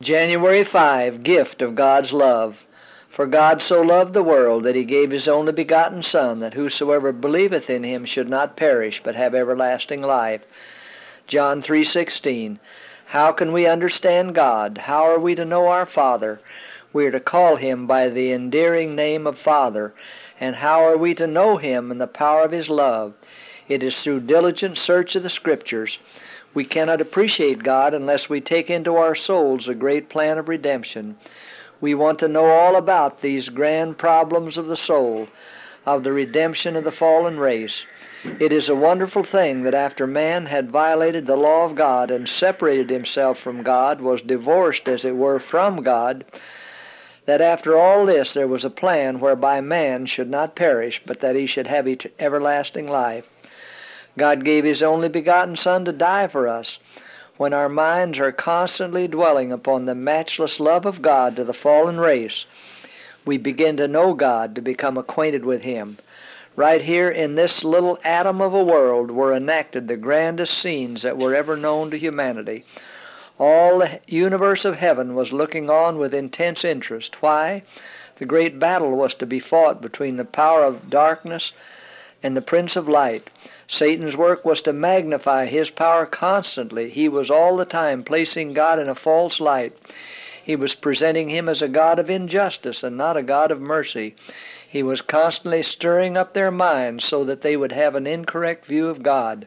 January 5, Gift of God's Love. For God so loved the world that he gave his only begotten Son, that whosoever believeth in him should not perish, but have everlasting life. John 3:16. How can we understand God? How are we to know our Father? We are to call him by the endearing name of Father. And how are we to know him and the power of his love? It is through diligent search of the Scriptures. We cannot appreciate God unless we take into our souls the great plan of redemption. We want to know all about these grand problems of the soul, of the redemption of the fallen race. It is a wonderful thing that after man had violated the law of God and separated himself from God, was divorced as it were from God, that after all this there was a plan whereby man should not perish, but that he should have everlasting life. God gave his only begotten Son to die for us. When our minds are constantly dwelling upon the matchless love of God to the fallen race, we begin to know God, to become acquainted with him. Right here in this little atom of a world were enacted the grandest scenes that were ever known to humanity. All the universe of heaven was looking on with intense interest. Why? The great battle was to be fought between the power of darkness and the Prince of Light. Satan's work was to magnify his power constantly. He was all the time placing God in a false light. He was presenting him as a God of injustice and not a God of mercy. He was constantly stirring up their minds so that they would have an incorrect view of God.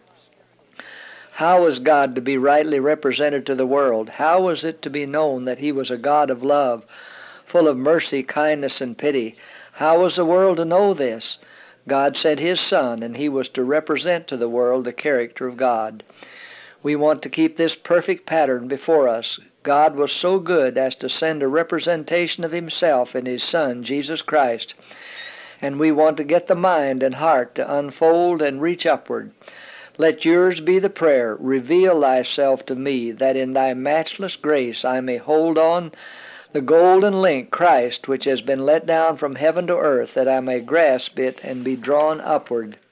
How was God to be rightly represented to the world? How was it to be known that he was a God of love, full of mercy, kindness, and pity? How was the world to know this? God sent his Son, and he was to represent to the world the character of God. We want to keep this perfect pattern before us. God was so good as to send a representation of himself in his Son, Jesus Christ. And we want to get the mind and heart to unfold and reach upward. Let yours be the prayer, reveal thyself to me, that in thy matchless grace I may hold on the golden link, Christ, which has been let down from heaven to earth, that I may grasp it and be drawn upward.